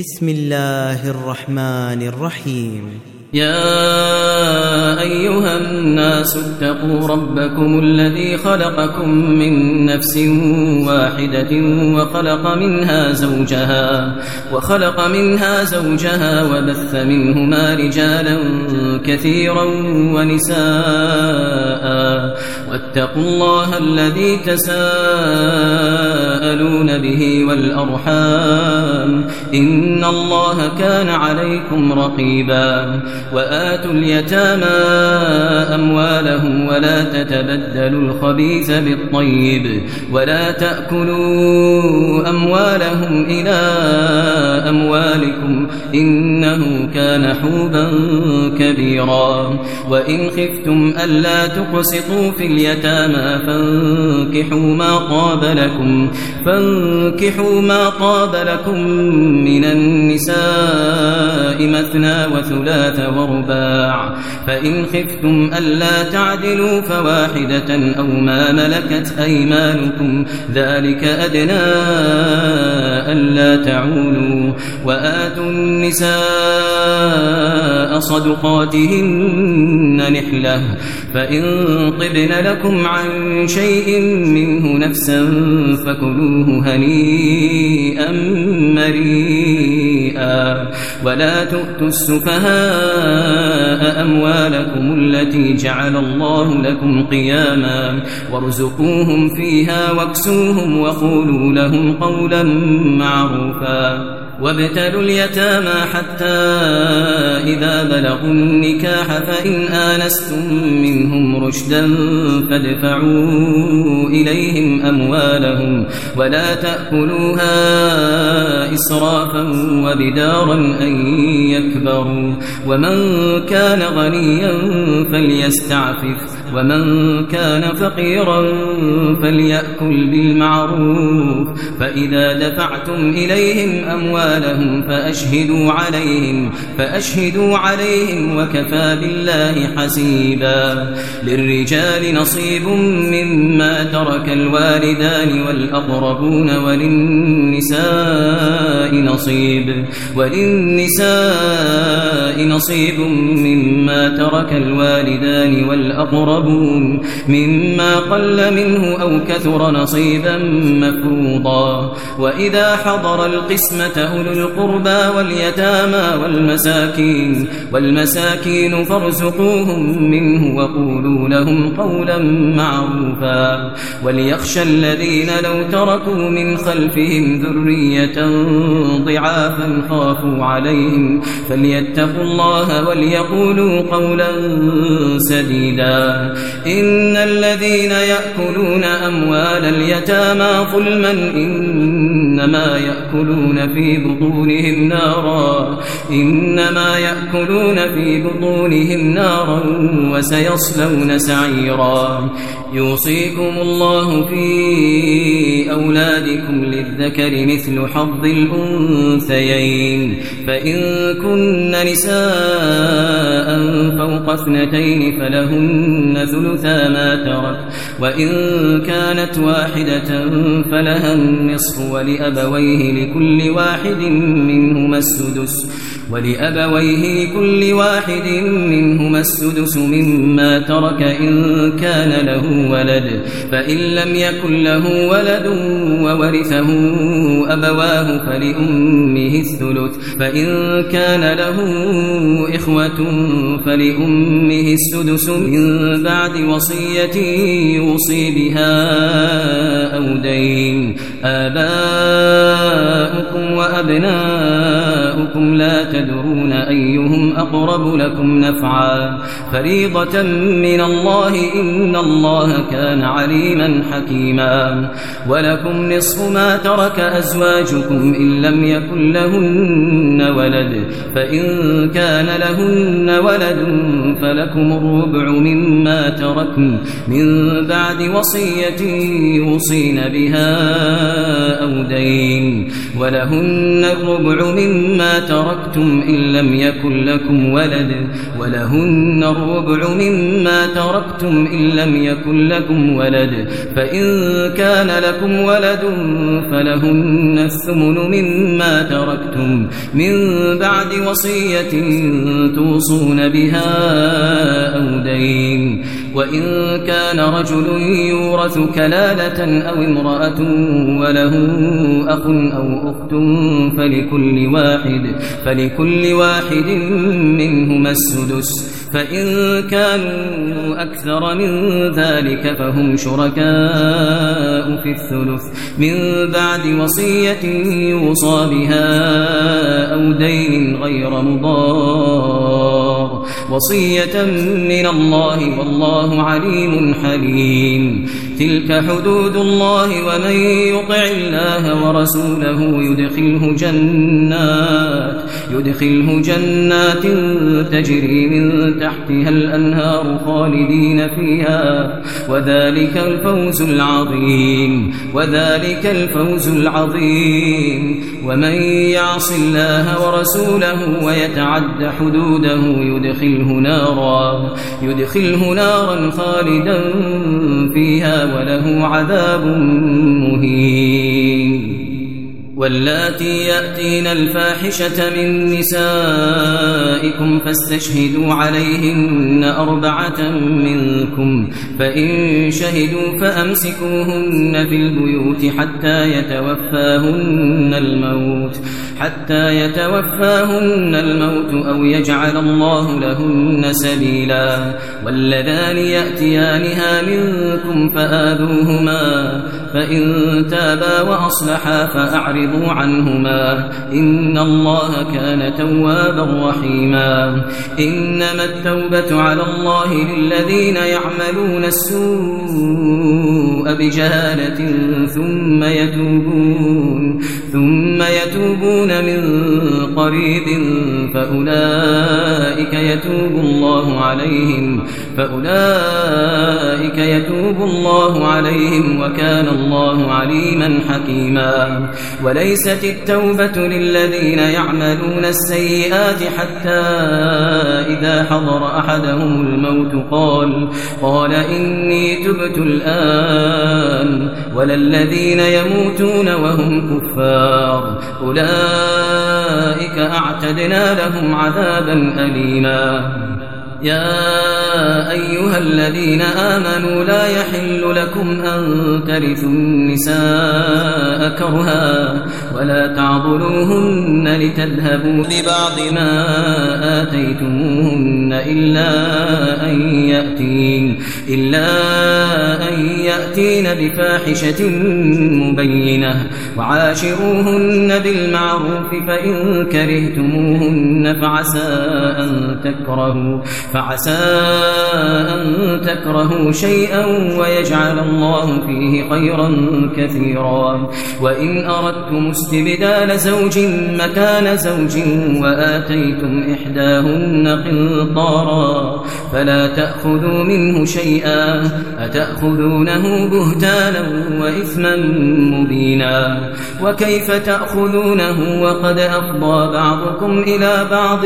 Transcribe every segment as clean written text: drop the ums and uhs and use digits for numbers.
بسم الله الرحمن الرحيم. يا أيها الناس اتقوا ربكم الذي خلقكم من نفس واحدة وخلق منها زوجها وبث منهما رجالا كثيرا ونساء واتقوا الله الذي تساءلون به والأرحام إن الله كان عليكم رقيبا. وآتوا اليتامى أموالهم ولا تتبدلوا الخبيث بالطيب ولا تأكلوا أموالهم إلى أموالكم إنه كان حوبا كبيرا. وإن خفتم ألا تقسطوا في اليتامى فانكحوا ما طاب لكم من النساء مثنى وثلاث ورباع. فإن خفتم ألا تعدلوا فواحدة أو ما ملكت أيمانكم ذلك أدنى ألا تعولوا. وآتوا النساء صدقاتهن نحلة فإن طبن لكم عن شيء منه نفسا فكلوه هنيئا مريئا. ولا تؤتوا السفهاء أموالكم التي جعل الله لكم قياما وارزقوهم فيها واكسوهم وقولوا لهم قولا معروفا. وابتلوا اليتامى حتى إذا بلغوا النكاح فإن آنستم منهم رشدا فادفعوا إليهم أموالهم ولا تأكلوها إسرافا وبدارا أن يكبروا. ومن كان غنيا فليستعفف ومن كان فقيرا فليأكل بالمعروف. فإذا دفعتم إليهم أموالهم فأشهدوا عليهم وكفى بالله حسيبا. للرجال نصيب مما ترك الوالدان والأقربون وللنساء نصيب مما ترك الوالدان والأقربون مما قل منه أو كثر نصيبا مفروضا. وإذا حضر القسمة أولو القربى واليتامى والمساكين فارزقوهم منه وقولوا لهم قولا معروفا. وليخشى الذين لو تركوا من خلفهم ذرية ضعافا خافوا عليهم فليتقوا الله وليقولوا قولا سديدا. إن الذين يأكلون أموال اليتامى ظلما إنما يأكلون في بطونهم نارا وسيصلون سعيرا. يوصيكم الله في أولادكم للذكر مثل حظ الأنثيين. فإن كن نساء فوق 2 فلهن ثلثا ما ترك وإن كانت واحدة فلها النصف ولأبويه لكل واحد منهما السدس مما ترك إن كان له ولد. فإن لم يكن له ولد وورثه أبواه فلأمه الثلث. فإن كان له إخوة فلأمه السدس من بعد وصية يوصي بها أو دين. آباؤكم وأبناؤكم لا تدرون أيهم أقرب لكم نفعا فريضة من الله إن الله كان عليما حكيما. ولكم نصف ما ترك أزواجكم إن لم يكن لهن ولد. فإن كان لهن ولد فلكم الربع مما تركن من بعد وصية يوصين بها أو دين. ولهن الربع مما تركتم إن لم يكن لكم ولد ولهن الربع مما تركتم إن لم يكن لكم ولد فإن كان لكم ولد فلهن الثمن مما تركتم من بعد وصية توصون بها أو دين وإن كان رجل يورث كلالة أو امرأة وله أخ أو أخت فلكل واحد منهما السدس فإن كانوا أكثر من ذلك فهم شركاء في الثلث من بعد وصية يوصى بها أو دين غير مضار وصية من الله والله عليم حليم تلك حدود الله ومن يطع الله ورسوله يدخله جنات تجري من تحتها الأنهار خالدين فيها وذلك الفوز العظيم ومن يعص الله ورسوله ويتعد حدوده يدخله نارا خالدا فيها وله عذاب مهين واللاتي يأتين الفاحشة من نسائكم فاستشهدوا عليهن 4 منكم فإن شهدوا فأمسكوهن في البيوت حتى يتوفاهن الموت أو يجعل الله لهن سبيلا واللذان يأتيانها منكم فآذوهما فإن تابا وأصلحا فأعرضوا عنهما إن الله كان توابا رحيما إنما التوبة على الله للذين يعملون السوء بجهالة ثم يتوبون من قريب فأولئك يتوب الله عليهم وكان الله عليما حكيما وليست التوبة للذين يعملون السيئات حتى إذا حضر أحدهم الموت قال إني تبت الآن ولا الذين يموتون وهم كفار أولئك أعتدنا لهم عذابا أليما يا أيها الذين آمنوا لا يحل لكم أن ترثوا النساء كرها ولا تعضلوهن لتذهبوا ببعض ما آتيتموهن إلا أن يأتين بفاحشة مبينة وعاشروهن بالمعروف فإن كرهتموهن فعسى أن تكرهوا شيئا ويجعل الله فيه خيرا كثيرا وإن أردتم استبدال زوج مكان زوج وآتيتم إحداهن قنطارا فلا تأخذوا منه شيئا أتأخذونه بهتانا وإثما مبينا وكيف تأخذونه وقد أفضى بعضكم إلى بعض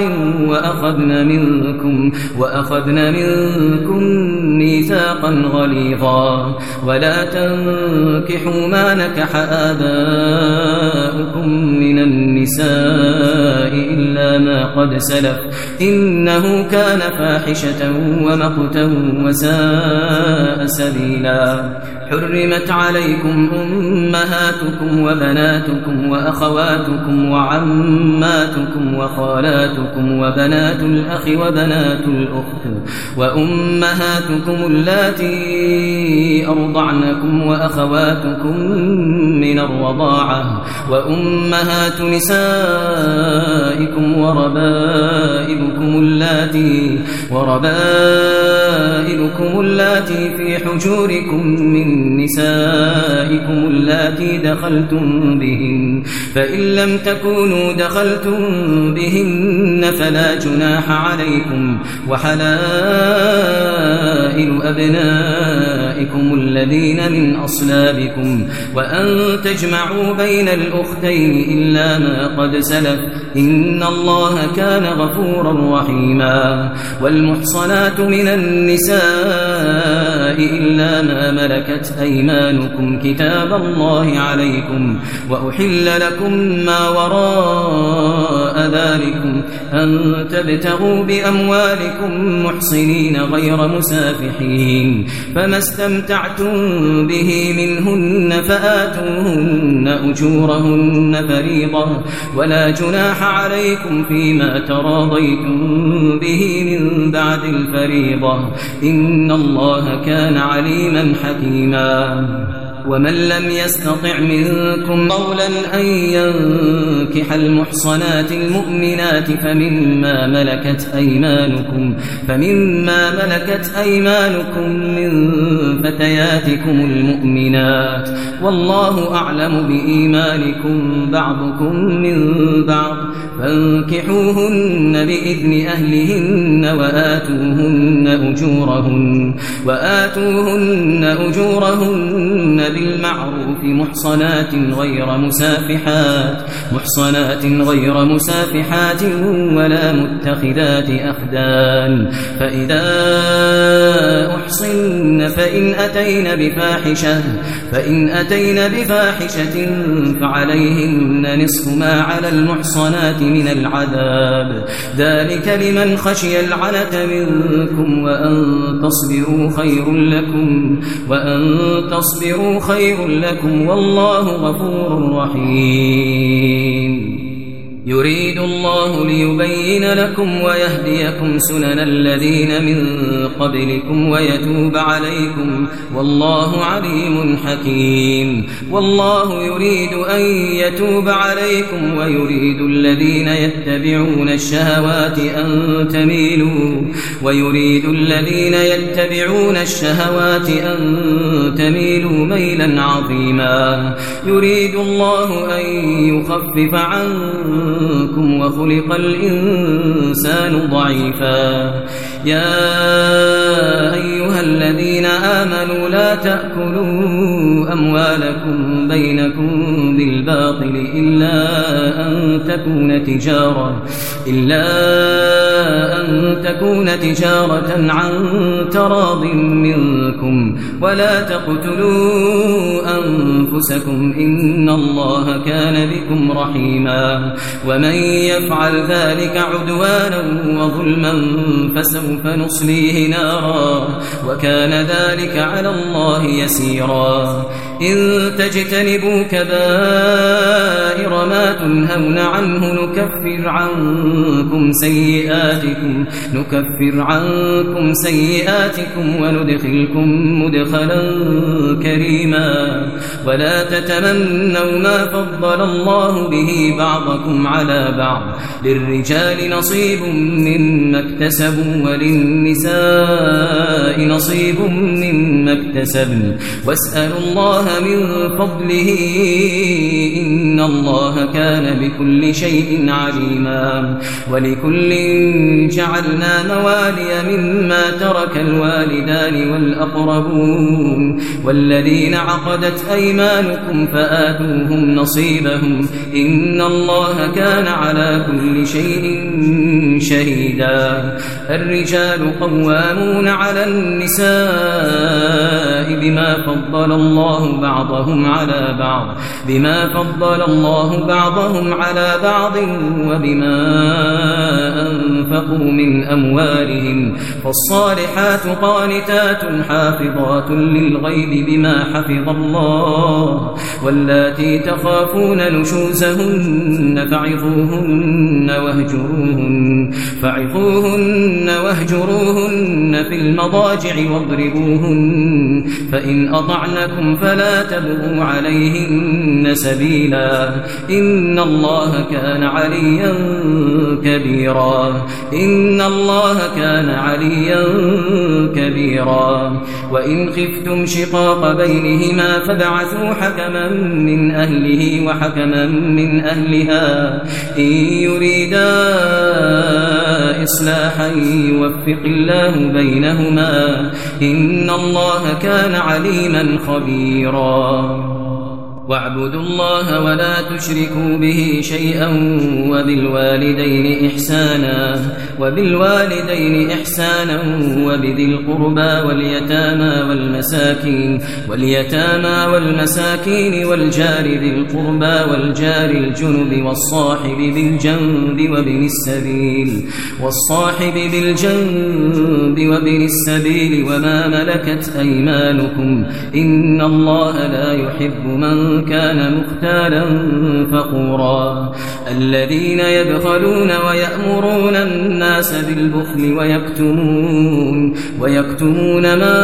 وأخذن منكم ميثاقا غليظا ولا تنكحوا ما نكح آباؤكم من النساء إلا ما قد سلف إنه كان فاحشة ومقتا وساء سبيلا حرمت عليكم أمهاتكم وبناتكم وأخواتكم وعماتكم وخالاتكم وبنات الأخ وبنات الأخت وأمهاتكم اللاتي أرضعنكم وأخواتكم من الرضاعة وأمهات نسائكم وربائبكم اللاتي في حجوركم من نسائكم اللاتي دخلتم بهن فإن لم تكونوا دخلتم بهن فلا جناح عليكم وحلائل أبنائكم نسائكم الذين من أصلابكم وأن تجمعوا بين الأختين إلا ما قد سلف إن الله كان غفورا رحيما والمحصنات من النساء إلا ما ملكت أيمانكم كتاب الله عليكم وأحل لكم ما وراء ذلكم أن تبتغوا بأموالكم محصنين غير مسافحين فما استمتعتم به منهن فآتوهن أجورهن فريضة ولا جناح عليكم فيما تراضيتم به من بعد الفريضة إن الله كان عليما حكيما ومن لم يستطع منكم قولا أن ينكح المحصنات المؤمنات فمما ملكت أيمانكم من فتياتكم المؤمنات والله أعلم بإيمانكم بعضكم من بعض فانكحوهن بإذن أهلهن وآتوهن أجورهن بالمعروف محصنات غير مسافحات ولا متخذات أخدان فإذا أحصن فإن أتين بفاحشة فعليهن نصف ما على المحصنات من العذاب ذلك لمن خشي العنة منكم وأن تصبروا خير لكم والله غفور رحيم يريد الله ليبين لكم ويهديكم سنن الذين من قبلكم ويتوب عليكم والله عليم حكيم والله يريد أن يتوب عليكم ويريد الذين يتبعون الشهوات أن تميلوا ميلا عظيما يريد الله أن يخفف عنكم وخلق الإنسان ضعيفا يا أيها الذين آمنوا لا تأكلوا أموالكم بينكم بالباطل إلا أن تكون تجارة عن تراض منكم ولا تقتلوا أنفسكم إن الله كان بكم رحيما ومن يفعل ذلك عدوانا وظلما فسوف نصليه نارا وكان ذلك على الله يسيرا إن تجتنبوا كبائر ما تنهون عنه نكفر عنكم سيئاتكم وندخلكم مدخلا كريما ولا تتمنوا ما فضل الله به بعضكم على بعض للرجال نصيب مما اكتسبوا وللنساء نصيب مما اكتسبن واسألوا الله من فضله إن الله كان بكل شيء عليما ولكل جعلنا موالي مما ترك الوالدان والأقربون والذين عقدت أيمانكم فآتوهم نصيبهم إن الله كان على كل شيء شهيدا الرجال قوامون على النساء بما فضل الله بعضهم على بعض وبما أنفقوا من أموالهم فالصالحات قانتات حافظات للغيب بما حفظ الله واللاتي تخافون نشوزهن فعظوهن واهجروهن في المضاجع واضربوهن فإن أطعنكم فلا تبغوا عليهن سبيلا إن الله كان عليا كبيرا وإن خفتم شقاق بينهما فابعثوا حكما من أهله وحكما من أهلها إن يريدا إصلاحا يوفق الله بينهما إن الله كان عليما خبيرا واعبدوا الله ولا تشركوا به شيئا وبالوالدين إحسانا وبذي القربى واليتامى والمساكين والجار ذي القربى والجار الجنب والصاحب بالجنب وابن السبيل وما ملكت أيمانكم إن الله لا يحب من كان مختالا فخورا الذين يبخلون ويأمرون الناس بالبخل ويكتمون ما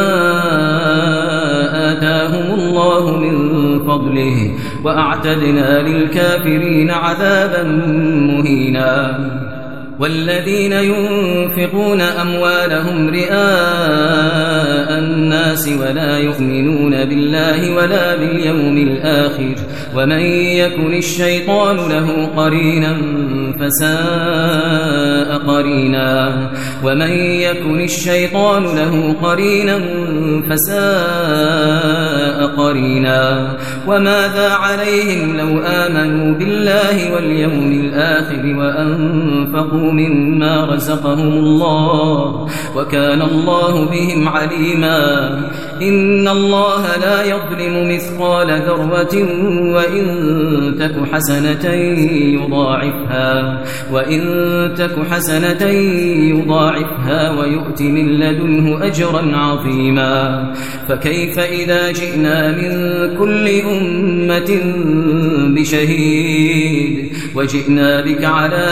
آتاهم الله من فضله وأعتدنا للكافرين عذابا مهينا والذين ينفقون أموالهم رئاء الناس ولا يؤمنون بالله ولا باليوم الآخر ومن يكن الشيطان له قرينا فساء قرينا وماذا عليهم لو آمنوا بالله واليوم الآخر وأنفقوا مما رزقهم الله وكان الله بهم عليما إن الله لا يظلم مثقال ذرة وإن تك حسنة يضاعفها ويؤت من لدنه أجرا عظيما فكيف إذا جئنا من كل أمة بشهيد وجئنا بك على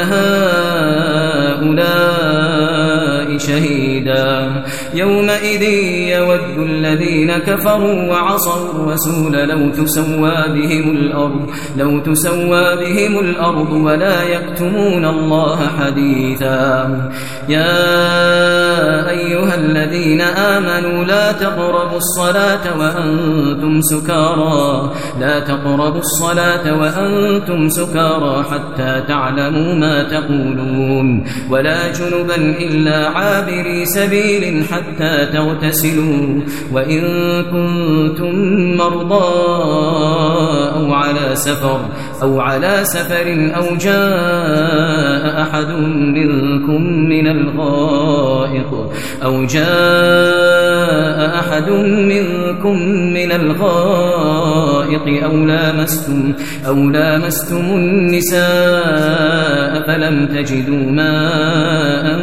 هؤلاء شهيدا يومئذ يود الذين كفروا وعصوا الرسول لو تسوى بهم الأرض ولا يكتمون الله حديثا يا أيها الذين آمنوا لا تقربوا الصلاة وأنتم سكارى حتى تعلموا ما تقولون ولا جنبا إلا عابري سبيل حتى تغتسلوا وإن كنتم مرضى أو على سفر أو جاء أحد منكم من الغائط أو لامستم النساء فلم تجدوا ماء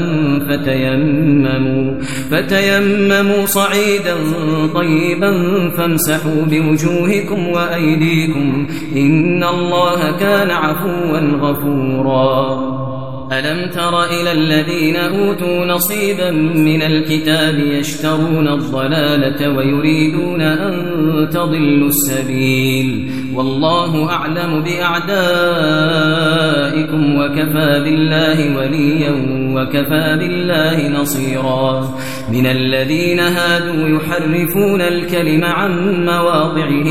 فتيمموا صعيدا طيبا فامسحوا بوجوهكم وأيديكم إن الله كان عفوا غفورا ألم تر إلى الذين أوتوا نصيبا من الكتاب يشترون الضلالة ويريدون أن تضلوا السبيل والله أعلم بأعدائكم وكفى بالله وليا وكفى بالله نصيرا من الذين هادوا يحرفون الكلم عن مواضعه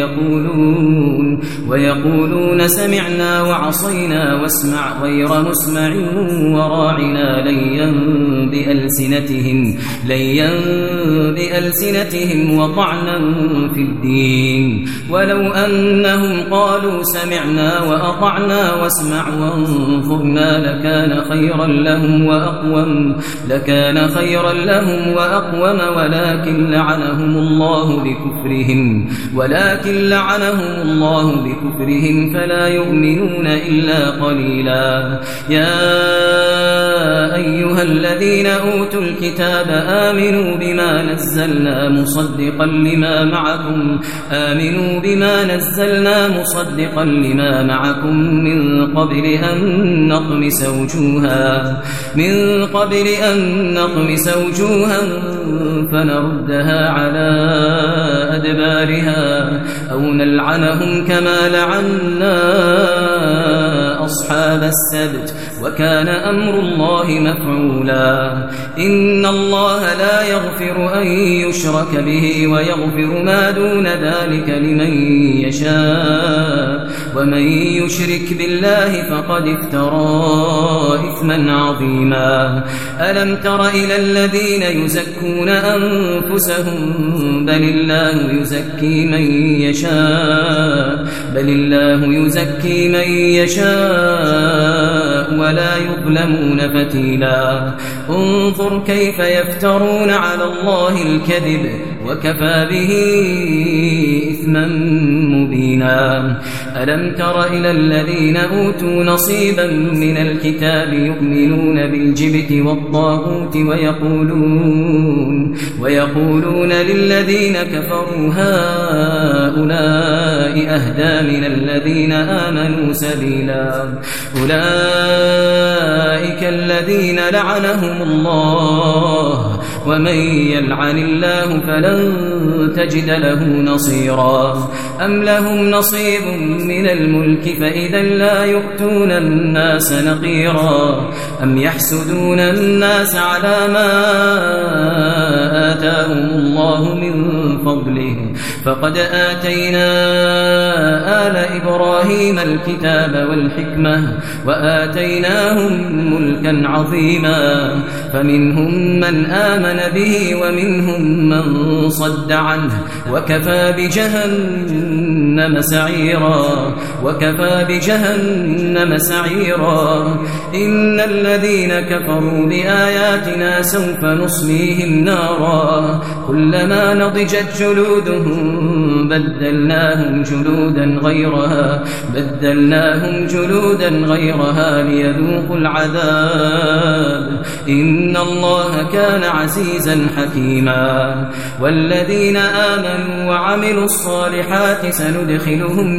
ويقولون سمعنا وعصينا واسمع غير مسمع وراعنا ليا بألسنتهم وطعنا في الدين ولو أنهم قالوا سمعنا وأطعنا واسمع وانظرنا لكان خيرا لهم وأقوم ولكن لعنهم الله بكفرهم فلا يؤمنون إلا قليلا يا أيها الذين أوتوا الكتاب آمنوا بما نزلنا مصدقا لما معكم من قبل أن نطمس وجوها فنردها على أدبارها أو نلعنهم كما لعنا أصحاب السبت وكان أمر الله مفعولا إن الله لا يغفر أن يشرك به ويغفر ما دون ذلك لمن يشاء ومن يشرك بالله فقد افترى إثما عظيما. ألم تر إلى الذين يزكون أنفسهم بل الله يزكي من يشاء ولا يظلمون فتيلا. انظر كيف يفترون على الله الكذب وكفى به إثما مبينا. ألم تر إلى الذين أوتوا نصيبا من الكتاب يؤمنون بالجبت والطاغوت ويقولون للذين كفروا هؤلاء أهدى من الذين آمنوا سبيلا. أولئك الذين لعنهم الله ومن يلعن الله فلن تجد له نصيرا. أم لهم نصيب من الملك فإذا لا يؤتون الناس نقيرا. أم يحسدون الناس على ما آتاهم الله من فضله فقد آتينا آل إبراهيم الكتاب والحكمة وآتيناهم ملكا عظيما. فمنهم من آمن به ومنهم من صد عنه وكفى بجهنم سعيرا. إن الذين كفروا بآياتنا سوف نصليهم نارا كلما نضجت جلودهم بدلناهم جلودا غيرها ليذوقوا العذاب. إن الله كان عزيزا حكيما. والذين آمنوا وعملوا الصالحات سندخلهم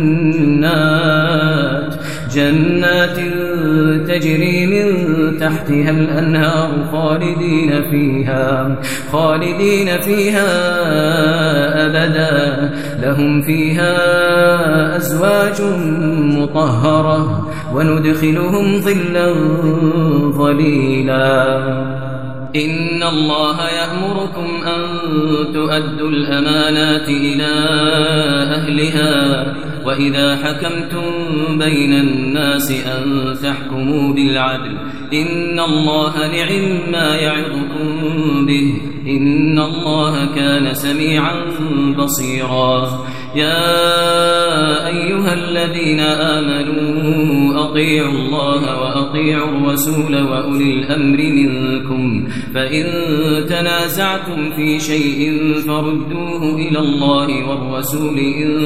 جنات تجري من تحتها الأنهار خالدين فيها أبدا لهم فيها أزواج مطهرة وندخلهم ظلا ظليلا. إن الله يأمركم أن تؤدوا الأمانات إلى أهلها وإذا حكمتم بين الناس أن تحكموا بالعدل. إن الله نعم ما يعظكم به إن الله كان سميعا بصيرا. يا أيها الذين آمنوا أطيعوا الله وأطيعوا الرسول وأولي الأمر منكم فإن تنازعتم في شيء فردوه إلى الله والرسول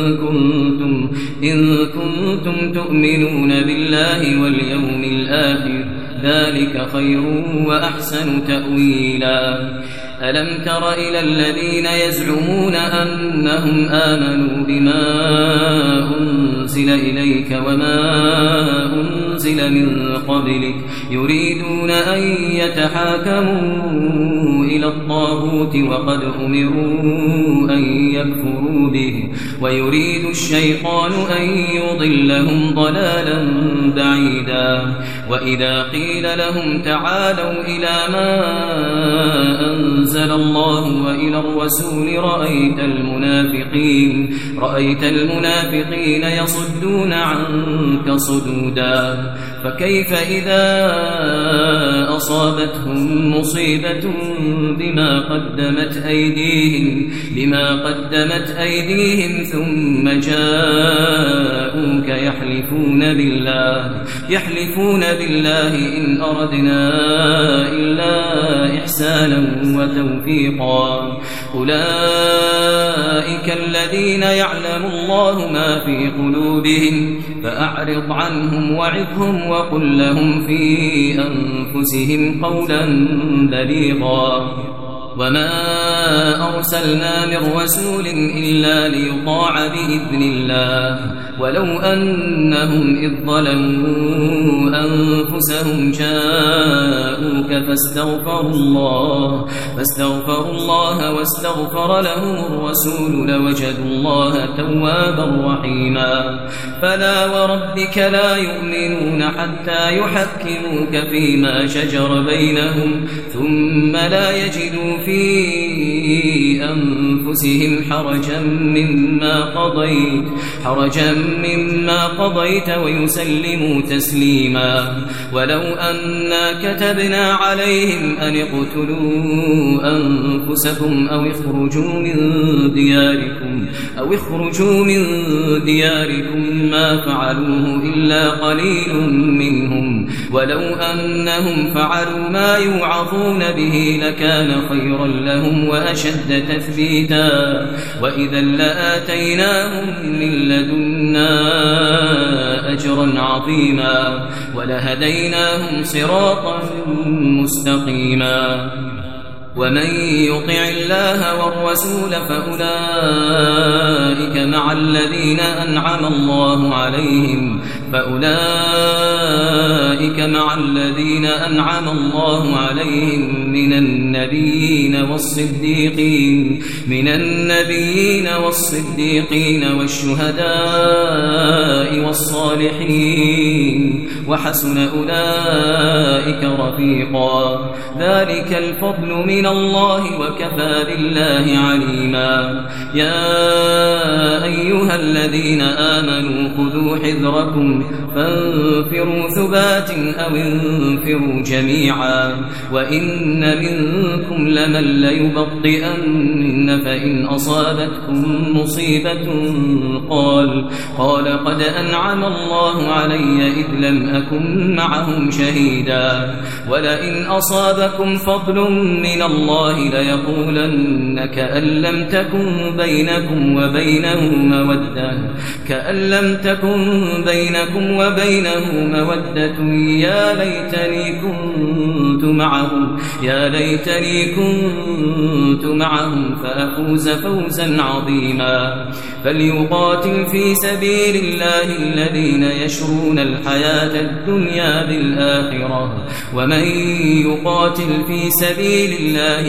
إن كنتم تؤمنون بالله واليوم الآخر ذلك خير وأحسن تأويلا. ألم تر إلى الذين يزعمون أنهم آمنوا بما أنزل إليك وما أنزل من قبلك يريدون أن يتحاكموا إلى الطاغوت وقد أمروا أن يكفروا به ويريد الشيطان أن يضلهم ضلالا بعيدا. وإذا قيل لهم تعالوا إلى ما أنزل الله وإلى الرسول رأيت المنافقين يصدون عنك صدودا. فكيف إذا أصابتهم مصيبة بما قدمت أيديهم ثم جاءوك يحلفون بالله إن أردنا إلا إحسانا وتوفيقا. أولئك الذين يعلم الله ما في قلوبهم فأعرض عنهم وعظهم وقل لهم في أنفسهم قولا بليغا. وما أرسلنا من رسول إلا ليطاع بإذن الله ولو أنهم إذ ظلموا أنفسهم جاءوك فاستغفروا الله واستغفر لهم الرسول لوجدوا الله توابا رحيما. فلا وربك لا يؤمنون حتى يحكموك فيما شجر بينهم ثم لا يجدوا في أنفسهم حرجا مما قضيت ويسلموا تسليما. ولو أنا كتبنا عليهم أن اقتلوا أنفسكم أو اخرجوا من دياركم ما فعلوه إلا قليل منهم، ولو أنهم فعلوا ما يوعظون به لكان خيرا لهم وأشد تثبيتا، وإذا لآتيناهم من لدنا أجرا عظيما ولهديناهم صراطا مستقيما. ومن يطع الله والرسول فأولئك مع الذين أنعم الله عليهم من النبيين والصديقين والشهداء والصالحين وحسن أولئك رفيقا. ذلك الفضل من الله وكفى بالله عليما. يا أيها الذين آمنوا خذوا حذركم فانفروا ثبات أو انفروا جميعا، وإن منكم لمن ليبطئن فإن أصابتكم مصيبة قال قد أنعم الله علي إذ لم أكن معهم شهيدا، ولئن أصابكم فضل من الله ليقولن كأن لم تكن بينكم وبينه مودة يا ليتني كنت معهم فأفوز فوزا عظيما. فليقاتل في سبيل الله الذين يشرون الحياة الدنيا بالآخرة، ومن يقاتل في سبيل الله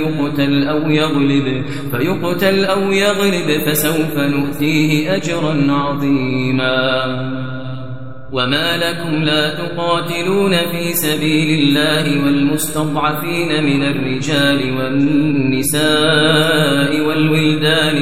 فيقتل أو يغلب فسوف نؤتيه أجرا عظيما. وما لكم لا تقاتلون في سبيل الله والمستضعفين من الرجال والنساء والولدان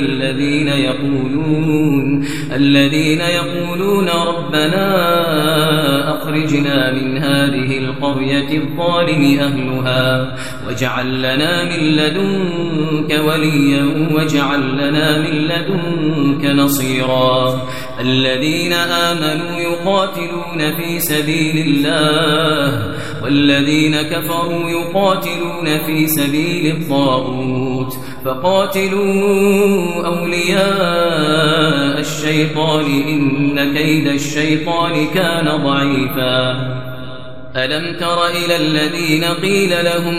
الذين يقولون ربنا أخرجنا من هذه القرية الظالم أهلها واجعل لنا من لدنك وليا واجعل لنا من لدنك نصيرا. الذين آمنوا يقاتلون في سبيل الله والذين كفروا يقاتلون في سبيل الطاغوت فقاتلوا أولياء الشيطان إن كيد الشيطان كان ضعيفا. ألم تر إلى الذين قيل لهم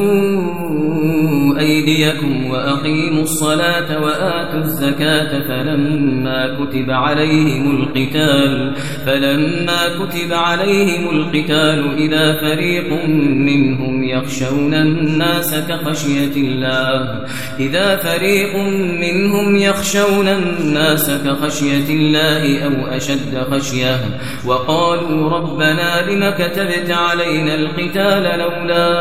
كفوا أيديكم وأقيموا الصلاة وآتوا الزكاة فلما كتب عليهم القتال إذا فريق منهم يخشون الناس كخشية الله أو أشد خشية وقالوا ربنا لم كتبت علينا القتال لولا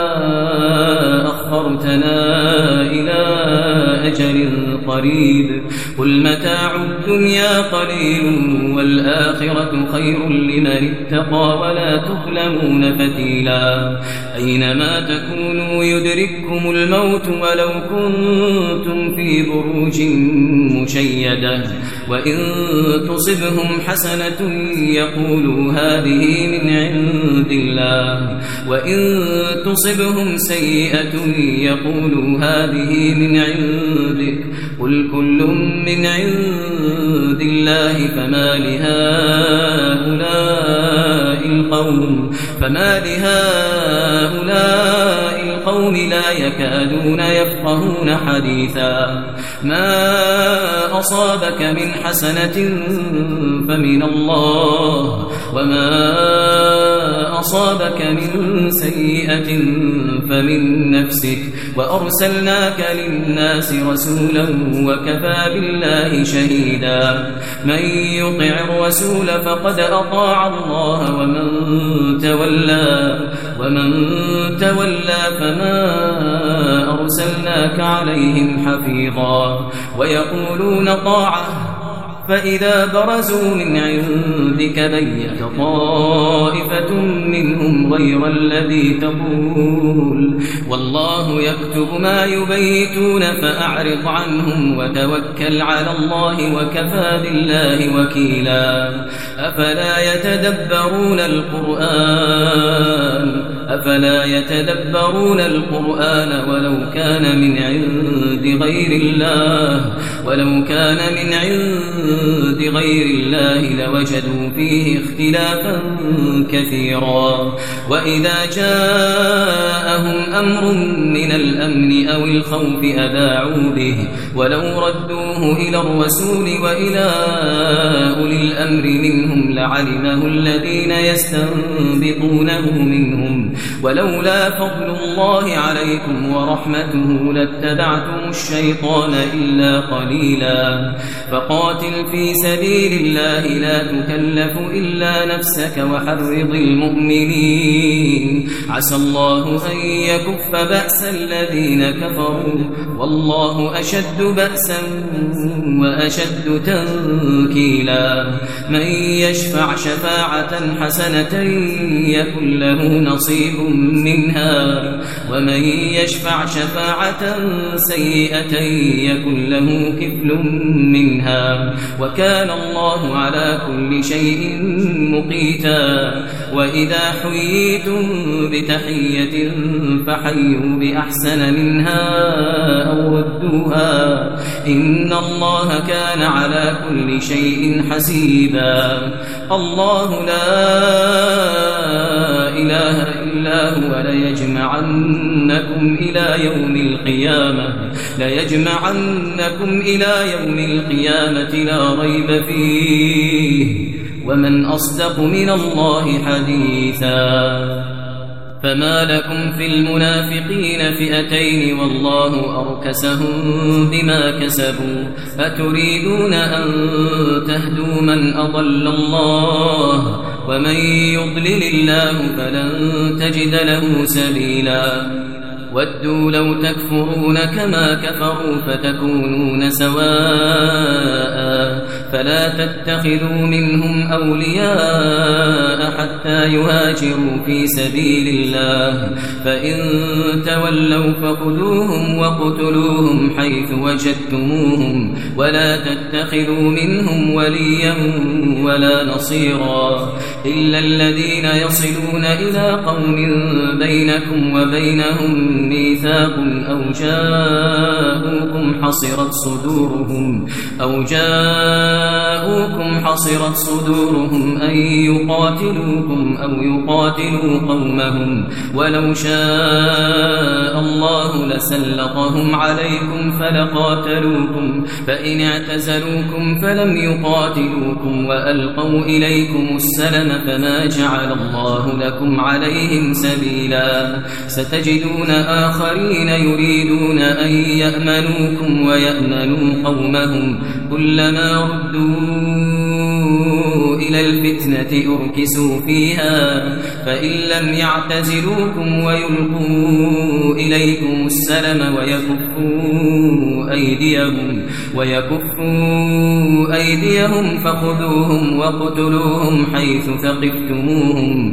أخرتنا إلى أجل قريب قل متاع الدنيا قليل والآخرة خير لمن اتقى ولا تظلمون فتيلا. أينما تكونوا يدرككم الموت ولو كنتم في بروج مشيدة وإن تصبهم حسنة يقولوا هذه من عند الله وإن تصبهم سيئة يقولوا هذه من عندك قل كل من عند الله فما لهؤلاء القوم لا يكادون يفقهون حديثا. ما أصابك من حسنة فمن الله وما أصابك من سيئة فمن نفسك وأرسلناك للناس رسولا وكفى بالله شهيدا. من يطع الرسول فقد أطاع الله ومن تولى فما وما أرسلناك عليهم حفيظا ويقولون طاعة فإذا برزوا من عندك بيت طائفة منهم غير الذي تقول والله يكتب ما يبيتون فأعرض عنهم وتوكل على الله وكفى بالله وكيلا أفلا يتدبرون القرآن ولو كان من عند غير الله لوجدوا فيه اختلافا كثيرا وإذا جاءهم أمر من الأمن أو الخوف أذاعوا به ولو ردوه إلى الرسول وإلى أولي الأمر منهم لعلمه الذين يستنبطونه منهم ولولا فضل الله عليكم ورحمته لاتبعتم الشيطان إلا قليلا فقاتل في سبيل الله لا تكلف إلا نفسك وحرض المؤمنين عسى الله أن يكف بأس الذين كفروا والله أشد بأسا وأشد تنكيلا من يشفع شفاعة حسنة يكن له نصيب منها ومن يشفع شفاعة سيئة يكن له كفل منها وكان الله على كل شيء مقيتا وإذا حييتم بتحية فحيوا بأحسن منها أو ردوها إن الله كان على كل شيء حسيبا الله لا إله إلا هو ليجمعنكم إلى يوم القيامة لا ريب فيه ومن أصدق من الله حديثا فما لكم في المنافقين فئتين والله أركسهم بما كسبوا أتريدون أن تهدوا من أضل الله ومن يضلل الله فلن تجد له سبيلا ودوا لو تكفرون كما كفروا فتكونون سواء فلا تتخذوا منهم أولياء حتى يهاجروا في سبيل الله فإن تولوا فخذوهم وقتلوهم حيث وجدتموهم ولا تتخذوا منهم وليا ولا نصيرا إلا الذين يصلون إلى قوم بينكم وبينهم ميثاق أو جاءوكم حصرت صدورهم أن يقاتلوكم أو يقاتلوا قومهم ولو شاء الله لسلطهم عليكم فلقاتلوكم فإن اعتزلوكم فلم يقاتلوكم وألقوا إليكم السلم فما جعل الله لكم عليهم سبيلا ستجدون آخرين يريدون أن يأمنوكم ويأمنوا قومهم كلما ردوا إلى الفتنة أركسوا فيها فإن لم يعتزلوكم ويلقوا إليكم السلم ويكفوا أيديهم فخذوهم وقتلوهم حيث ثقفتموهم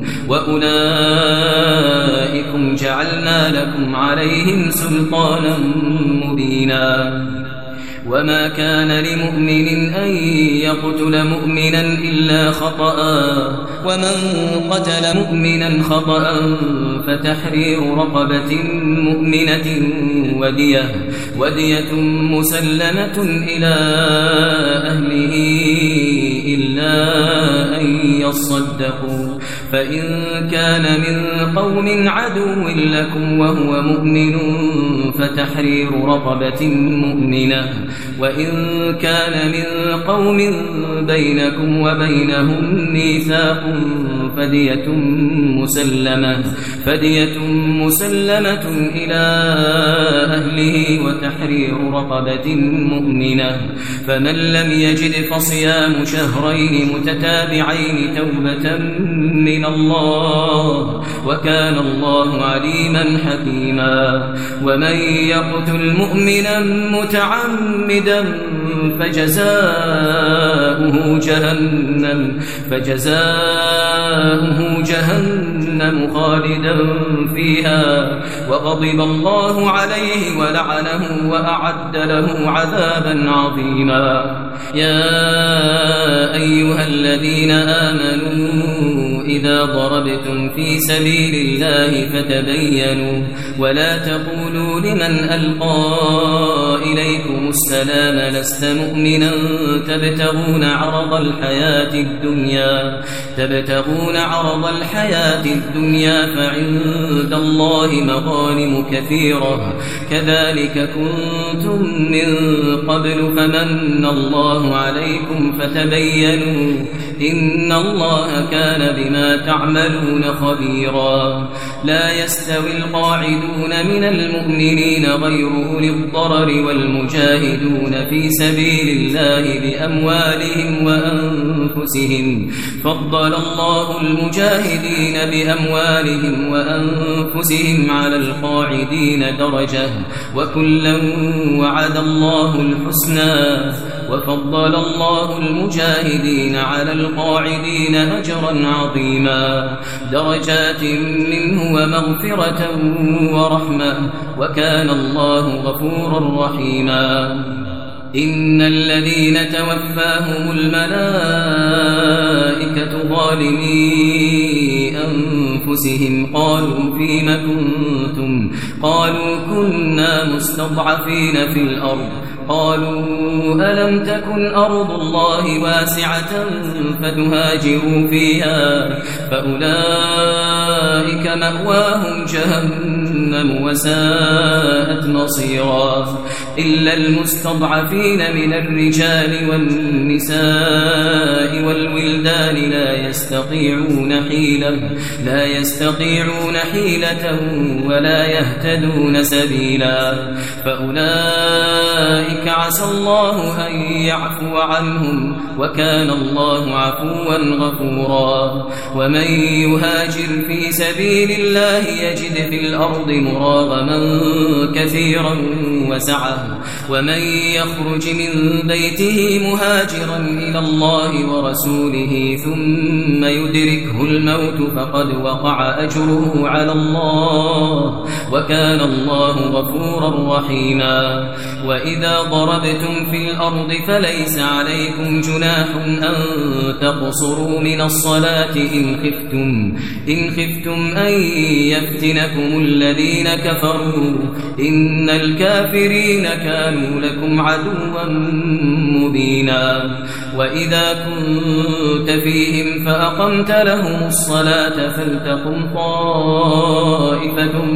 وأولئكم جعلنا لكم عليهم سلطانا مبينا وما كان لمؤمن أن يقتل مؤمنا إلا خطأ ومن قتل مؤمنا خطأ فتحرير رقبة مؤمنة ودية مسلمة إلى أهله إلا أن يصدقوا فإن كان من قوم عدو لكم وهو مؤمن فتحرير رقبة مؤمنة وإن كان من قوم بينكم وبينهم ميثاق فدية مسلمة إلى أهله وتحرير رقبة مؤمنة فمن لم يجد فصيام شهرين متتابعين توبة من الله وكان الله عليما حكيما ومن يقتل مؤمنا متعمدا فجزاؤه جهنم خالدا فيها وغضب الله عليه ولعنه وأعد له عذابا عظيما يا أيها الذين آمنوا إذا ضربتم في سبيل الله فتبينوا ولا تقولوا لمن ألقى إليكم السلام لست مؤمنا تبتغون عرض الحياة الدنيا فعند الله مغانم كثيرة كذلك كنتم من قبل فمن الله عليكم فتبينوا إن الله كان بما تعملون خبيرا لا يستوي القاعدون من المؤمنين غير أولي الضرر والمجاهدون في سبيل الله بأموالهم وأنفسهم فضل الله المجاهدين بأموالهم وأنفسهم على القاعدين درجة وكلا وعد الله الحسنى وفضل الله المجاهدين على القاعدين أجرا عظيما درجات منه ومغفرة ورحمة وكان الله غفورا رحيما إن الذين توفاهم الملائكة ظالمي أنفسهم قالوا فيم كنتم قالوا كنا مستضعفين في الأرض قالوا ألم تكن أرض الله واسعة فتهاجروا فيها فأولئك مأواهم جهنم وساءت مصيرا إلا المستضعفين من الرجال والنساء والولدان لا يستطيعون حيلة ولا يهتدون سبيلا فأولئك عسى الله أن يعفو عنهم وكان الله عفوا غفورا ومن يهاجر في سبيل الله يجد في الأرض مراغما كثيرا وسعة ومن يخرج من بيته مهاجرا إلى الله ورسوله ثم يدركه الموت فقد وقع أجره على الله وكان الله غفورا رحيما وإذا ضربتم في الأرض فليس عليكم جناح أن تقصروا من الصلاة إن خفتم أن يفتنكم الذين كفروا إن الكافرين كانوا لكم عدوا مبينا وإذا كنت فيهم فأقمت لهم الصلاة فلتقم طائفة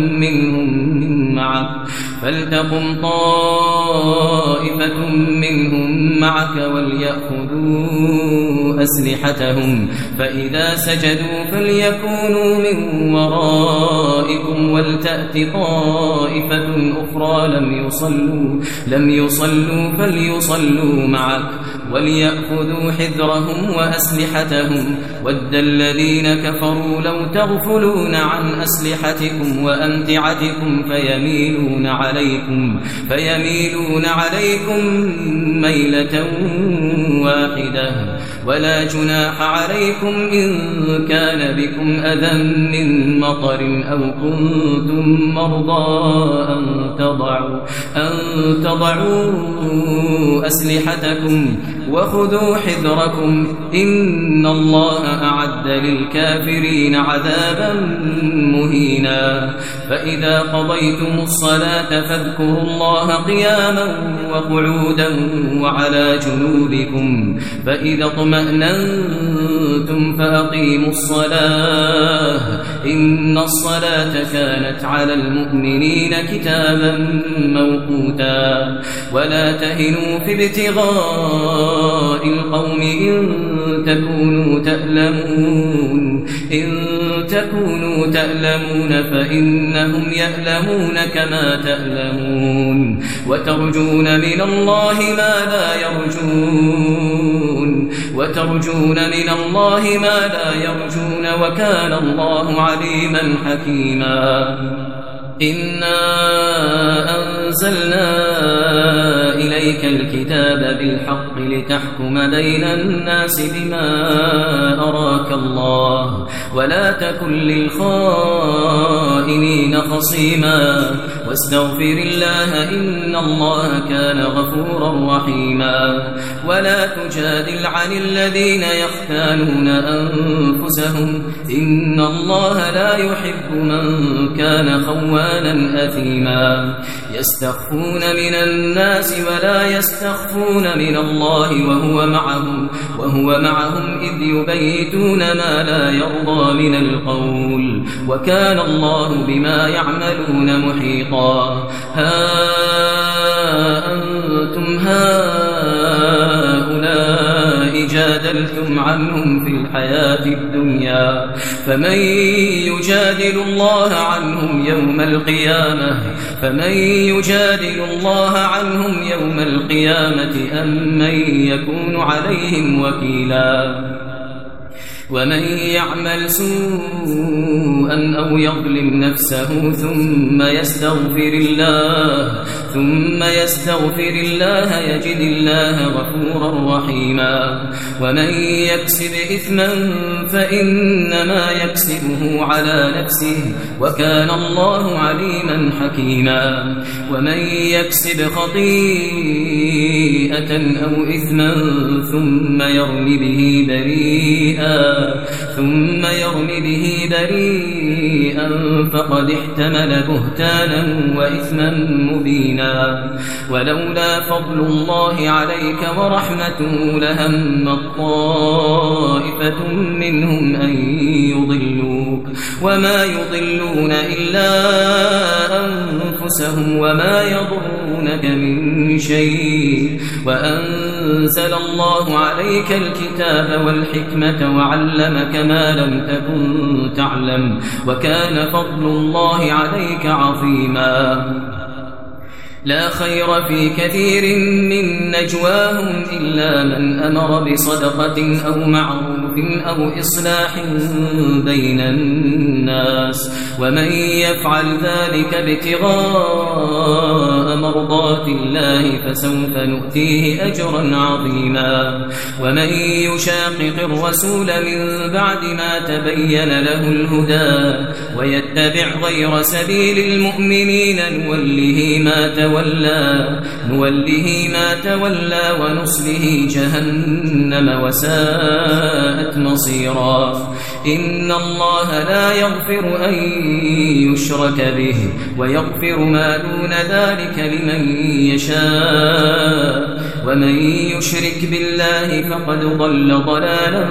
منهم معك وليأخذوا أسلحتهم فإذا سجدوا فليكونوا من ورائكم ولتأت طائفة أخرى لم يصلوا فليصلوا معك وليأخذوا حذرهم وأسلحتهم ود الذين كفروا لو تغفلون عن أسلحتكم وأمتعتكم فيميلون عليكم ميلة واحدة ولا جناح عليكم إن كان بكم أذى من مطر أو كنتم مرضى أن تضعوا أسلحتكم وخذوا حذركم إن الله أعد للكافرين عذابا مهينا فإذا قضيتم الصلاة فاذكروا الله قياما وقعودا وعلى جنوبكم فإذا اطمأننتم فأقيموا الصلاة إن الصلاة كانت على المؤمنين كتابا موقوتا ولا تهنوا في ابتغاء القوم إن تكونوا تألمون إن تكونوا تألمون فإنهم يألمون كما تألمون وترجون من الله ما لا يرجون وكان الله عليما حكيما إنا أنزلنا إليك الكتاب بالحق لتحكم بين الناس بما أراك الله ولا تكن للخائنين خصيما واستغفر الله إن الله كان غفورا رحيما ولا تجادل عن الذين يختانون أنفسهم إن الله لا يحب من كان خوانا أثيما يستخفون من الناس ولا يستخفون من الله وهو معهم إذ يبيتون ما لا يرضى من القول وكان الله بما يعملون محيطا ها أنتم هؤلاء جادلتم عنهم في الحياة الدنيا فمن يجادل الله عنهم يوم القيامة أم من يكون عليهم وكيلا ومن يعمل سوءا أو يظلم نفسه ثم يستغفر الله يجد الله غفورا رحيما ومن يكسب إثما فإنما يكسبه على نفسه وكان الله عليما حكيما ومن يكسب خطيئة أو إثما ثم يرم به بريئا فقد احتمل بهتانا وإثما مبينا ولولا فضل الله عليك ورحمته لهمت طائفة منهم أن يضلوك وما يضلون إلا أنفسهم وما يضرونك من شيء وأنزل الله عليك الكتاب والحكمة وعلمك ما لم تكن تعلم وكان فضل الله عليك عظيما لا خير في كثير من نجواهم إلا من أمر بصدقة أو معروف أو إصلاح بين الناس ومن يفعل ذلك ابتغاء مرضات الله فسوف نؤتيه أجرا عظيما ومن يشاقق الرسول من بعد ما تبين له الهدى ويتبع غير سبيل المؤمنين نوله ما تولى ونصله جهنم وساءت مصيرا إن الله لا يغفر أن يشرك به ويغفر ما دون ذلك لمن يشاء ومن يشرك بالله فقد ضل ضلالا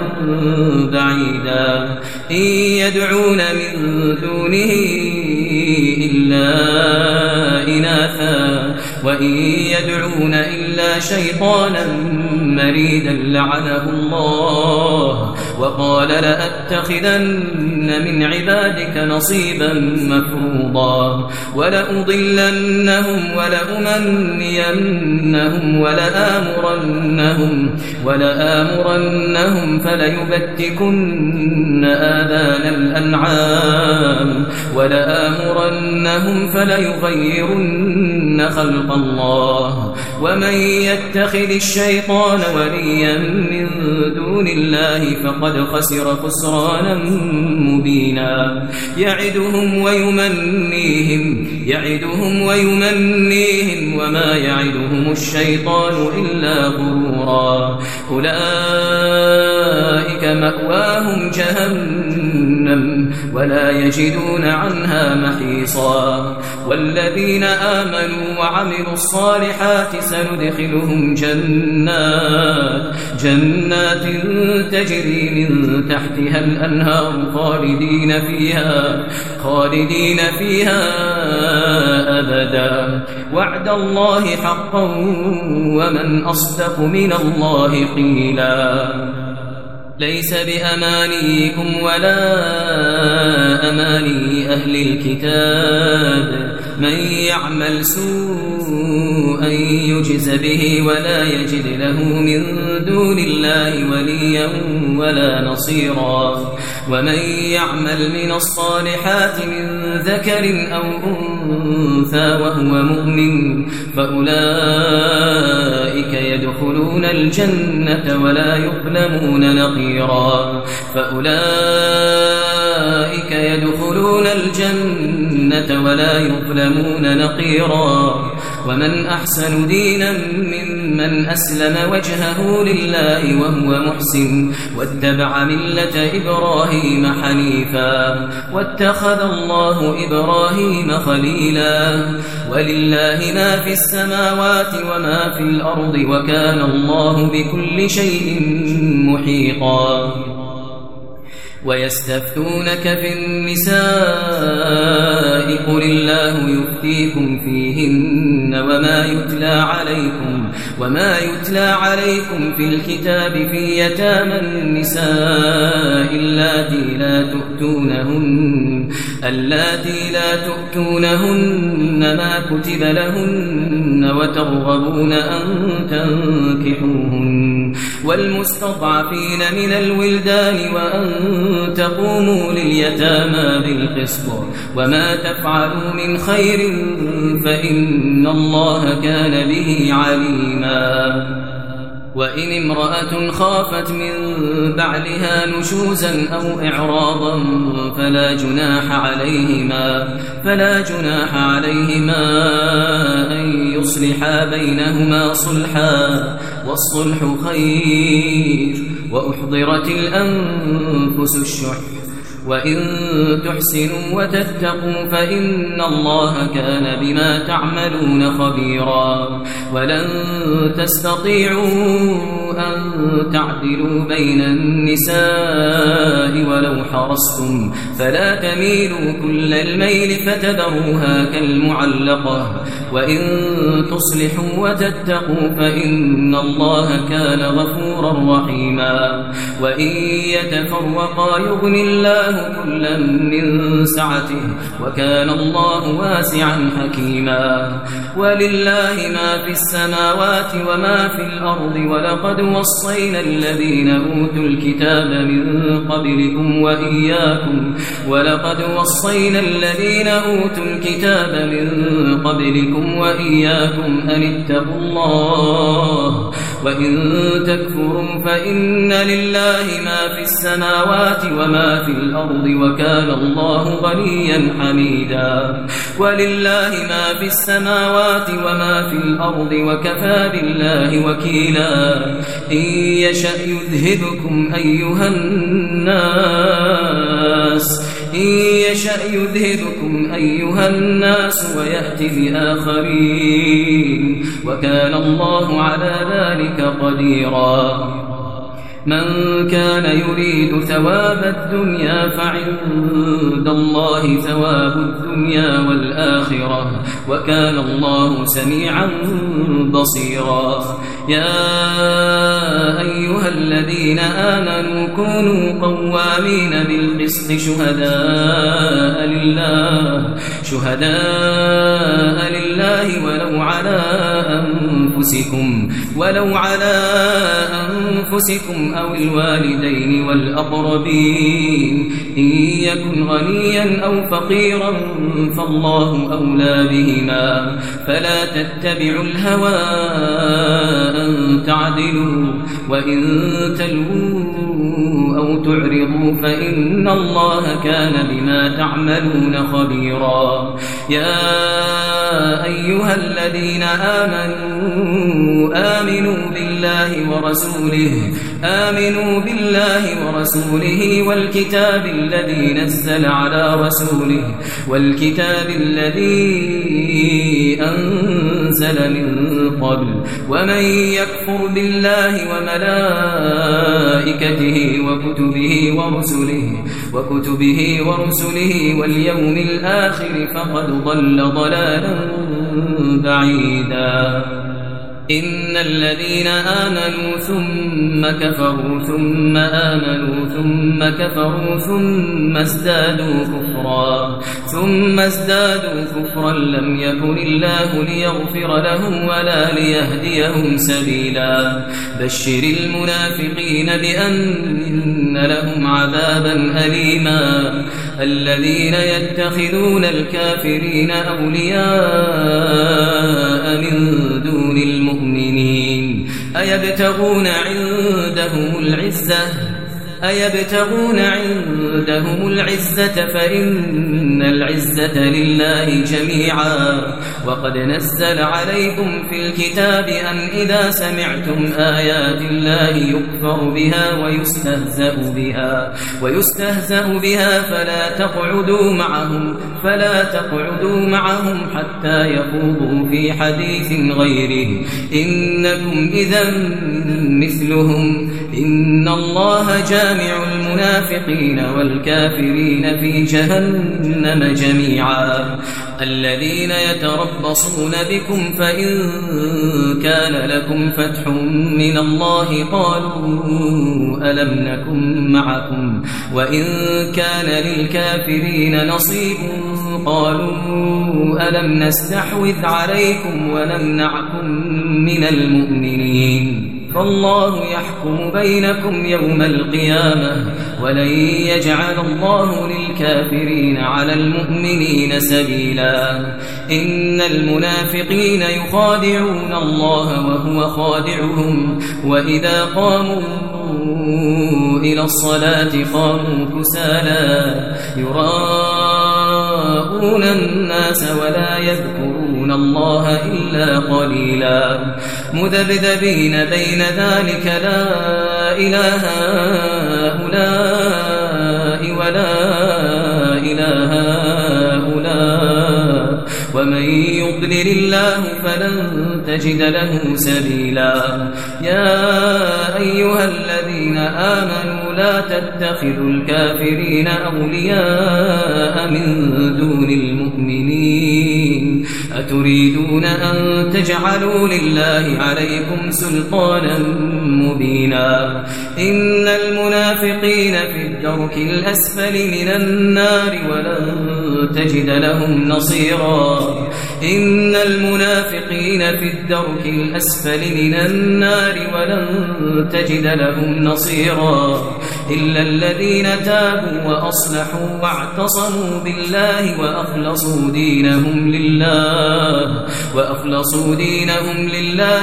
بعيدا إن يدعون من دونه إلا إناثا وإن يدعون إلا شيطانا مريدا لعنه الله وقال لأتخذن من عبادك نصيبا مفروضا ولأضلنهم ولأمنينهم ولآمرنهم فليبتكن آذان الأنعام ولآمرنهم فليغيرن خلق الله ومن يتخذ الشيطان وليا من دون الله فقد خسر خسرانا مبينا يعدهم ويمنيهم وما يعدهم الشيطان إلا غرورا أولئك مأواهم جهنم ولا يجدون عنها محيصا والذين آمنوا وعملوا الصالحات سندخلهم جنات تجري من تحتها الأنهار خالدين فيها أبدا وعد الله حقا ومن أصدق من الله قيلا ليس بأمانيكم ولا أماني أهل الكتاب من يعمل سوءا يجز به ولا يجد له من دون الله وليا ولا نصيرا ومن يعمل من الصالحات من ذكر أو أنثى وهو مؤمن فأولئك يدخلون الجنة ولا يظلمون نقيرا فأولئك يدخلون الجنة ولا يظلمون نقيرا ومن أحسن دينا ممن أسلم وجهه لله وهو محسن واتبع ملة إبراهيم حنيفا واتخذ الله إبراهيم خليلا ولله ما في السماوات وما في الأرض وكان الله بكل شيء محيطا ويستفتونك في النساء قل الله يفتيكم فيهن وما يتلى عليكم في الكتاب في يتامى النساء اللاتي لا تؤتونهن ما كتب لهن وترغبون أن تنكحوهن والمستضعفين من الولدان وأن تقوموا لليتامى بالقسط وما تفعلوا من خير فإن الله كان به عليما وإن امرأة خافت من بعلها نشوزا أو إعراضا فلا جناح عليهما أن يصلحا بينهما صلحا والصلح خير وأحضرت الأنفس الشح وإن تحسنوا وتتقوا فإن الله كان بما تعملون خبيرا ولن تستطيعوا أن تعدلوا بين النساء ولو حرصتم فلا تميلوا كل الميل فتذروها كالمعلقة وإن تصلحوا وتتقوا فإن الله كان غفورا رحيما وإن يتفرقا يغني الله كلا من سعته وكان الله واسعا حكيما ولله ما في السماوات وما في الأرض ولقد وصينا الذين أوتوا الكتاب من قبلكم وإياكم أن اتقوا الله وإن تكفروا فإن لله ما في السماوات وما في الأرض وكان الله غنيا حميدا ولله ما في السماوات وما في الأرض وكفى بالله وكيلا إن يشأ يذهبكم أيها الناس ويأتي بآخرين وكان الله على ذلك قديرا من كان يريد ثواب الدنيا فعند الله ثواب الدنيا والآخرة وكان الله سميعا بصيرا يا أيها الذين آمنوا كونوا قوامين بالقسط شهداء لله ولو على أنفسكم أو الوالدين والأقربين إن يكن غنيا أو فقيرا فالله أولى بهما فلا تتبعوا الهوى أن تعدلوا وإن تلووا أو تعرضوا فإن الله كان بما تعملون خبيرا يا أيها الذين آمنوا بالله ورسوله والكتاب الذي نزل على رسوله والكتاب الذي أنزل من قبل ومن يكفر بالله وملائكته وكتبه ورسله واليوم الآخر فقد ضل ضلالا بعيدا إن الذين آمنوا ثم كفروا ثم آمنوا ثم كفروا ثم ازدادوا كفرا لم يكن الله ليغفر لهم ولا ليهديهم سبيلا بشر المنافقين بأن لهم عذابا أليما الذين يتخذون الكافرين أولياء من دون المؤمنين أيبتغون عندهم العزة فإن العزة لله جميعا وقد نزل عليكم في الكتاب أن إذا سمعتم آيات الله يكفر بها ويستهزأ بها فلا تقعدوا معهم حتى يخوضوا في حديث غيره إنكم إذا مثلهم إن الله جامع المنافقين والكافرين في جهنم جميعا الذين يتربصون بكم فإن كان لكم فتح من الله قالوا ألم نكن معكم وإن كان للكافرين نصيب قالوا ألم نستحوذ عليكم ونمنعكم من المؤمنين فالله يحكم بينكم يوم القيامة ولن يجعل الله للكافرين على المؤمنين سبيلا إن المنافقين يخادعون الله وهو خادعهم وإذا قاموا إلى الصلاة قاموا كسالى يراءون الناس ولا يذكرون الله إلا قليلا مذبذبين بين ذلك لا إله هؤلاء ولا إله هؤلاء ومن يضلل الله فلن تجد له سبيلا يا أيها الذين آمنوا لا تتخذوا الكافرين أولياء من دون المؤمنين أتريدون أن تجعلوا لله عليكم سلطانا مبينا إن المنافقين في الدرك الأسفل من النار ولن تجد لهم نصيرا إن المنافقين في الدرك الأسفل من النار ولن تجد لهم نصيرا إلا الذين تابوا وأصلحوا واعتصموا بالله وأخلصوا دينهم لله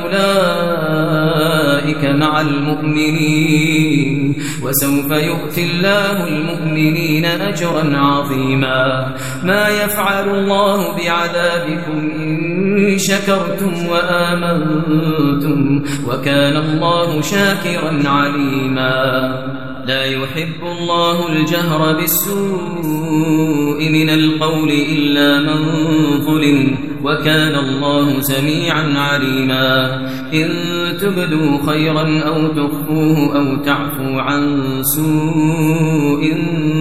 فأولئك مع المؤمنين وسوف يؤتي الله المؤمنين أجرا عظيما ما يفعل الله بعذابكم إن شكرتم وآمنتم وكان الله شاكرا عليما لا يحب الله الجهر بالسوء من القول إلا من ظلم وكان الله سميعا عليما إن تبدوا خيرا أو تخفوه أو تعفو عن سوء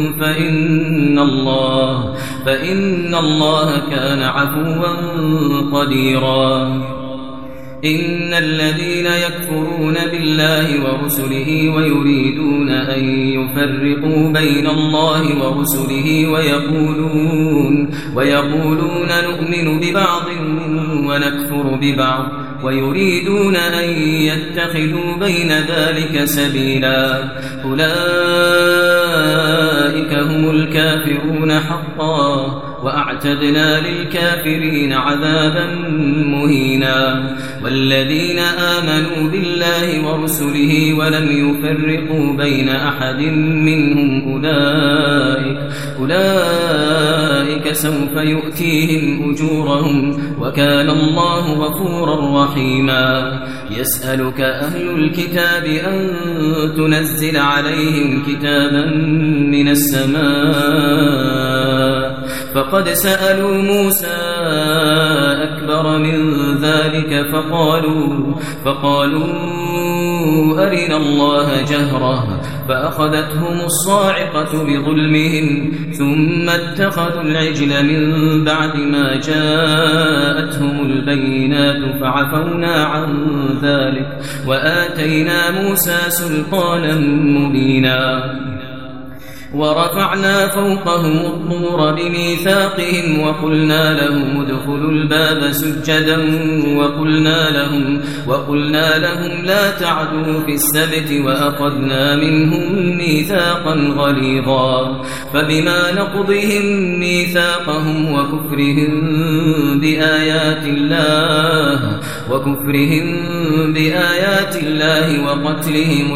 فإن الله كان عفوا قديرا إن الذين يكفرون بالله ورسله ويريدون أن يفرقوا بين الله ورسله ويقولون نؤمن ببعض ونكفر ببعض ويريدون أن يتخذوا بين ذلك سبيلا أولئك هم الكافرون حقا وأعتدنا للكافرين عذابا مهينا والذين آمنوا بالله ورسله ولم يفرقوا بين أحد منهم أولئك سوف يؤتيهم أجورهم وكان الله غفورا رحيما يسألك أهل الكتاب أن تنزل عليهم كتابا من السماء فقد سألوا موسى أكبر من ذلك فقالوا أرنا الله جهرة فأخذتهم الصاعقة بظلمهم ثم اتخذوا العجل من بعد ما جاءتهم البينات فعفونا عن ذلك وآتينا موسى سلطانا مبينا ورفعنا فوقهم الطور بميثاقهم وقلنا لهم ادخلوا الباب سجدا وقلنا لهم لا تعدوا في السبت وأخذنا منهم ميثاقا غليظا فبما نقضهم ميثاقهم وكفرهم بآيات الله وقتلهم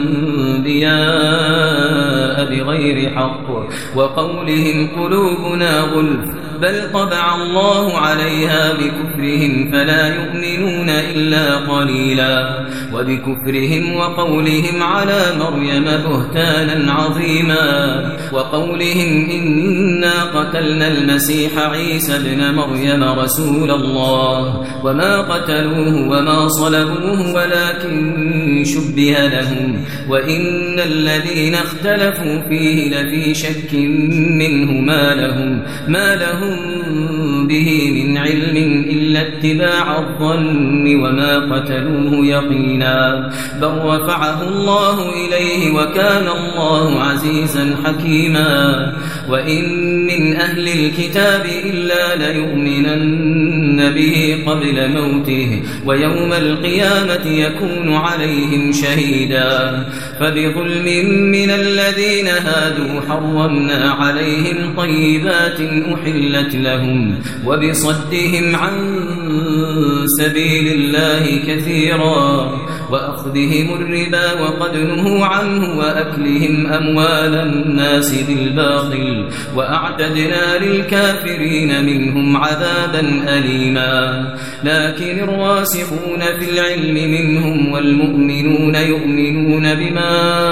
الأنبياء بغير حق وقولهم قلوبنا غلف بل طبع الله عليها بكفرهم فلا يؤمنون إلا قليلا وبكفرهم وقولهم على مريم بهتانا عظيما وقولهم إنا قتلنا المسيح عيسى ابن مريم رسول الله وما قتلوه وما صلبوه ولكن شبه لهم وإن الذين اختلفوا فيه لفي شك منه ما لهم به من علم إلا اتباع الظن وما قتلوه يقينا بل رفعه الله إليه وكان الله عزيزا حكيما وإن من أهل الكتاب إلا ليؤمنن به قبل موته ويوم القيامة يكون عليهم شهيدا فبظلم من الذين هادوا حرمنا عليهم طيبات أحلت لهم وبصدهم عن سبيل الله كثيرا وأخذهم الربا وقد نهوا عنه وأكلهم أموال الناس بالباطل وأعتدنا للكافرين منهم عذابا أليما لكن الراسخون في العلم منهم والمؤمنون يؤمنون بما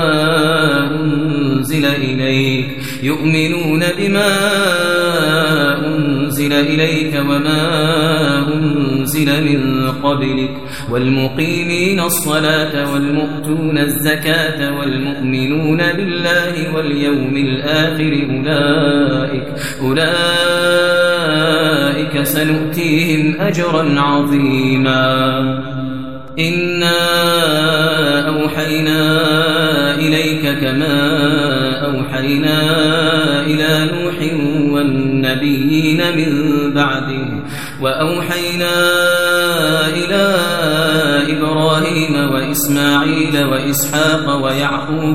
أنزل إليك وما أنزل من قبلك والمقيمين الصلاة والمؤتون الزكاة والمؤمنون بالله واليوم الآخر أولئك سنؤتيهم أجرا عظيما إنا أوحينا إليك كما أوحينا إلى نوح والنبيين من بعده وأوحينا إلى إبراهيم وإسماعيل وإسحاق ويعقوب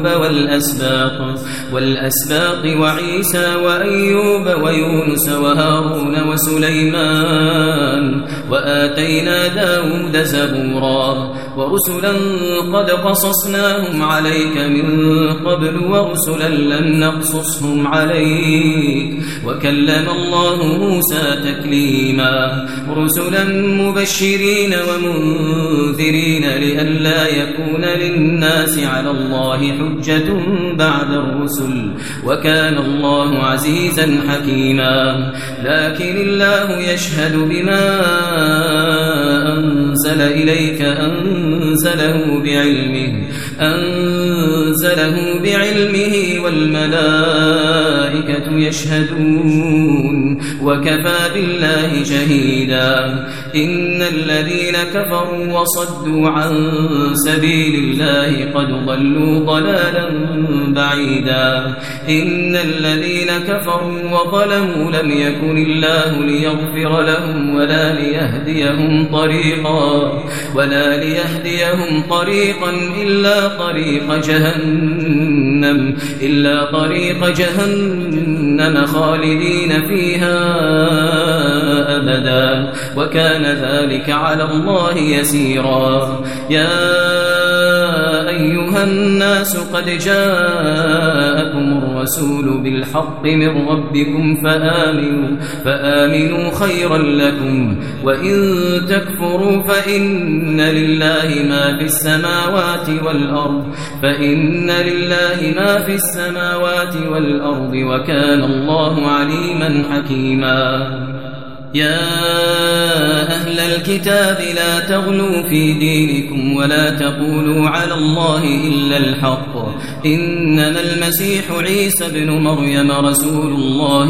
والأسباط وعيسى وأيوب ويونس وهارون وسليمان وآتينا داود زبورا ورسلا قد قصصناهم عليك من قبل ورسلا لم نقصصهم عليك وكلم الله موسى تكليما رسلا مبشرين ومنذرين لئلا يكون للناس على الله حجة بعد الرسل وكان الله عزيزا حكيما لكن الله يشهد بما أنزل إليك أنزله بعلمه والملائكة يشهدون وكفى بالله شهيدا إن الذين كفروا وصدوا عن سبيل الله قد ضلوا ضلالا بعيدا إن الذين كفروا وظلموا لم يكن الله ليغفر لهم ولا ليهديهم طريقا إلا طريق جهنم خالدين فيها أبدا وكان ذلك على الله يسيرا يا أيها الناس قد جاءكم الرسول بالحق من ربكم فآمنوا خيرا لكم، وإن تكفروا فإن لله ما في السماوات والأرض وكان الله عليما حكيما. يا أهل الكتاب لا تغلوا في دينكم ولا تقولوا على الله إلا الحق، إنما المسيح عيسى ابن مريم رسول الله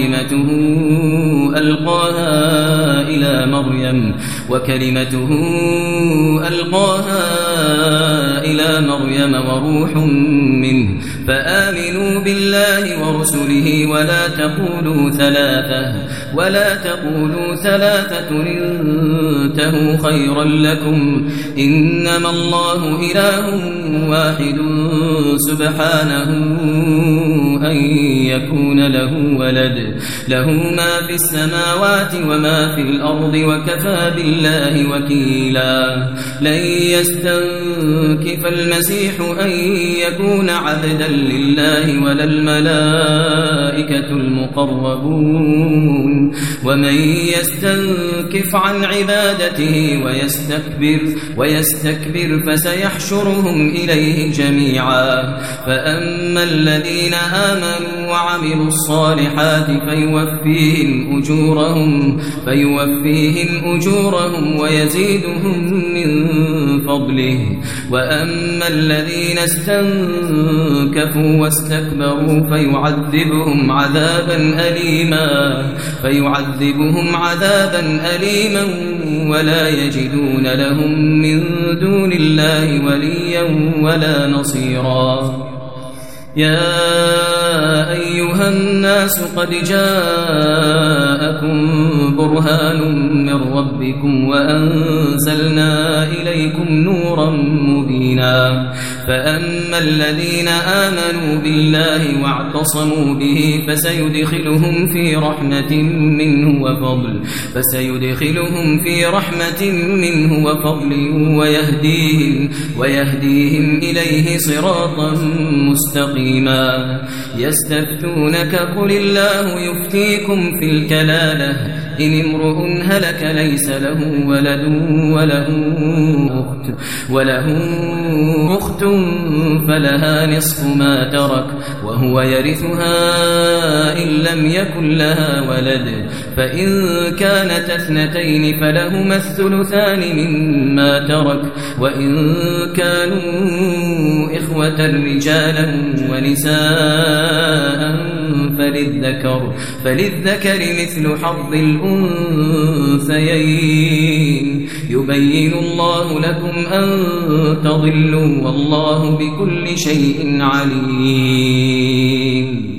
وكلمته ألقاها إلى مريم وروح منه، فآمنوا بالله ورسله ولا تقولوا ثلاثة انتهوا خيرا لكم، إنما الله إله واحد سبحانه أن يكون له ولد، له ما في السماوات وما في الأرض وكفى بالله وكيلا. لن يستنكف المسيح أن يكون عبدا لله ولا الملائكة المقربون، ومن يستنكف عن عبادته ويستكبر فسيحشرهم إليه جميعا. فأما الذين آمنوا وعملوا الصالحات فيوفيهم أجورهم ويزيدهم من فضله، وأما الذين استنكفوا واستكبروا فيعذبهم عذابا أليما ولا يجدون لهم من دون الله وليا ولا نصيرا. يا أيها الناس قد جاءكم برهان من ربكم وأنزلنا إليكم نورا مبينا، فأما الذين آمنوا بالله واعتصموا به فسيدخلهم في رحمة منه وفضل ويهديهم إليه صراطا مستقيما. يستفتونك قل الله يفتيكم في الكلالة، إن امرؤ هلك ليس له ولد وله أخت فلها نصف ما ترك وهو يرثها إن لم يكن لها ولد، فإن كانت اثنتين فلهما الثلثان مما ترك، وإن كانوا إخوة رجالا ونساء فللذكر مثل حظ الأنثيين. يبين الله لكم أن تضلوا والله بكل شيء عليم.